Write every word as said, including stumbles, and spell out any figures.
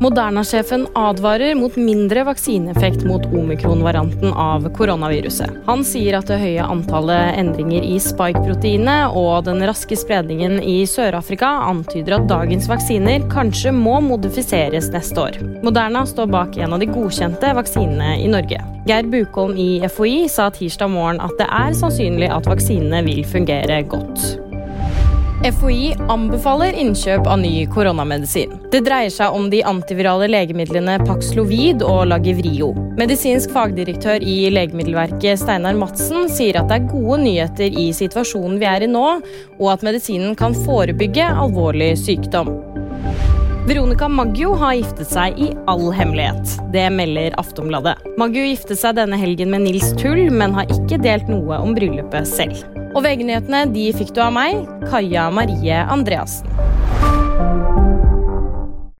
Moderna-sjefen advarer mot mindre vaksineeffekt mot omikron-varianten av koronaviruset. Han sier at det høye antallet endringer i spike-proteinet og den raske spredningen i Sør-Afrika antyder at dagens vaksiner kanskje må modifiseres neste år. Moderna står bak en av de godkjente vaksinene i Norge. Geir Bukholm i F H I sa tirsdag morgen at det er sannsynlig at vaksinene vil fungere godt. F H I anbefaler innkjøp av ny koronamedisin. Det dreier seg om de antivirale legemidlene Paxlovid og Lagevrio. Medisinsk fagdirektør i Legemiddelverket Steinar Madsen sier at det er gode nyheter i situasjonen vi er i nå, og at medisinen kan forebygge alvorlig sykdom. Veronica Maggio har giftet seg i all hemmelighet. Det melder Aftonbladet. Maggio giftet seg denne helgen med Nils Tull, men har ikke delt noe om bryllupet selv. Og V G-nyhetene de fikk du av meg, Kaja Marie Andreasen.